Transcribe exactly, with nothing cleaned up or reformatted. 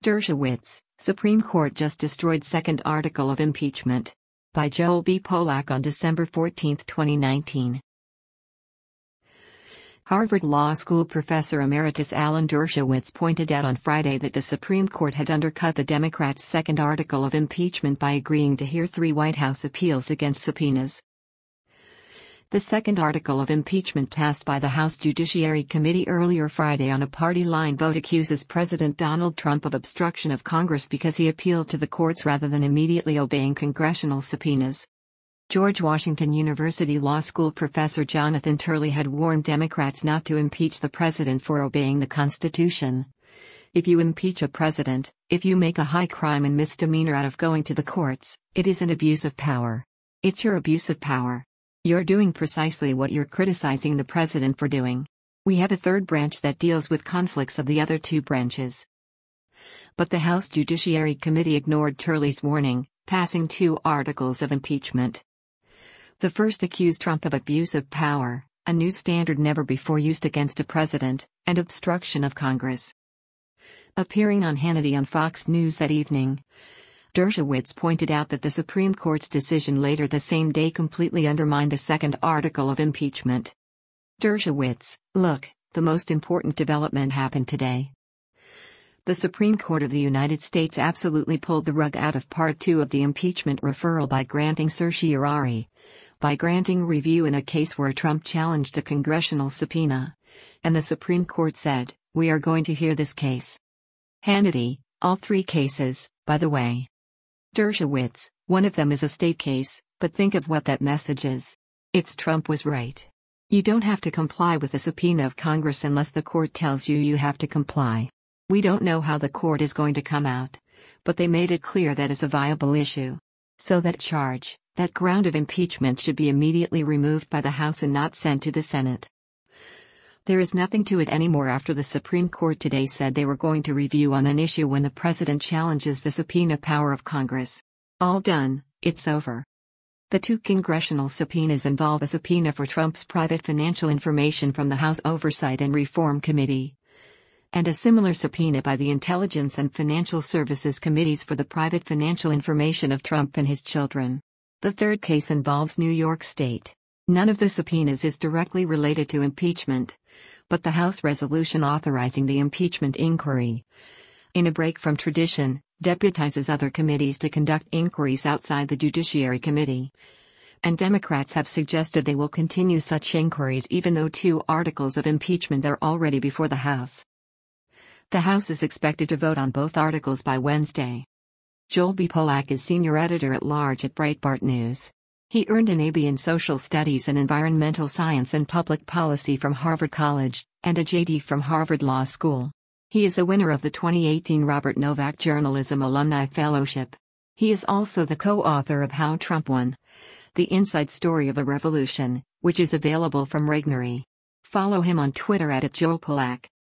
Dershowitz, Supreme Court just destroyed second article of impeachment. By Joel B. Polak on December fourteenth, twenty nineteen. Harvard Law School professor emeritus Alan Dershowitz pointed out on Friday that the Supreme Court had undercut the Democrats' second article of impeachment by agreeing to hear three White House appeals against subpoenas. The second article of impeachment passed by the House Judiciary Committee earlier Friday on a party-line vote accuses President Donald Trump of obstruction of Congress because he appealed to the courts rather than immediately obeying congressional subpoenas. George Washington University Law School professor Jonathan Turley had warned Democrats not to impeach the president for obeying the Constitution. If you impeach a president, if you make a high crime and misdemeanor out of going to the courts, it is an abuse of power. It's your abuse of power. You're doing precisely what you're criticizing the president for doing. We have a third branch that deals with conflicts of the other two branches. But the House Judiciary Committee ignored Turley's warning, passing two articles of impeachment. The first accused Trump of abuse of power, a new standard never before used against a president, and obstruction of Congress. Appearing on Hannity on Fox News that evening, Dershowitz pointed out that the Supreme Court's decision later the same day completely undermined the second article of impeachment. Dershowitz, look, the most important development happened today. The Supreme Court of the United States absolutely pulled the rug out of Part two of the impeachment referral by granting certiorari, by granting review in a case where Trump challenged a congressional subpoena. And the Supreme Court said, we are going to hear this case. Hannity, all three cases, by the way. Dershowitz, one of them is a state case, but think of what that message is. It's Trump was right. You don't have to comply with a subpoena of Congress unless the court tells you you have to comply. We don't know how the court is going to come out, but they made it clear that is a viable issue. So that charge, that ground of impeachment should be immediately removed by the House and not sent to the Senate. There is nothing to it anymore after the Supreme Court today said they were going to review on an issue when the president challenges the subpoena power of Congress. All done, it's over. The two congressional subpoenas involve a subpoena for Trump's private financial information from the House Oversight and Reform Committee, and a similar subpoena by the Intelligence and Financial Services Committees for the private financial information of Trump and his children. The third case involves New York State. None of the subpoenas is directly related to impeachment, but the House resolution authorizing the impeachment inquiry, in a break from tradition, deputizes other committees to conduct inquiries outside the Judiciary Committee. And Democrats have suggested they will continue such inquiries even though two articles of impeachment are already before the House. The House is expected to vote on both articles by Wednesday. Joel B. Polak is senior editor-at-large at Breitbart News. He earned an A B in Social Studies and Environmental Science and Public Policy from Harvard College, and a J D from Harvard Law School. He is a winner of the twenty eighteen Robert Novak Journalism Alumni Fellowship. He is also the co-author of How Trump Won: The Inside Story of a Revolution, which is available from Regnery. Follow him on Twitter at Joel Polak.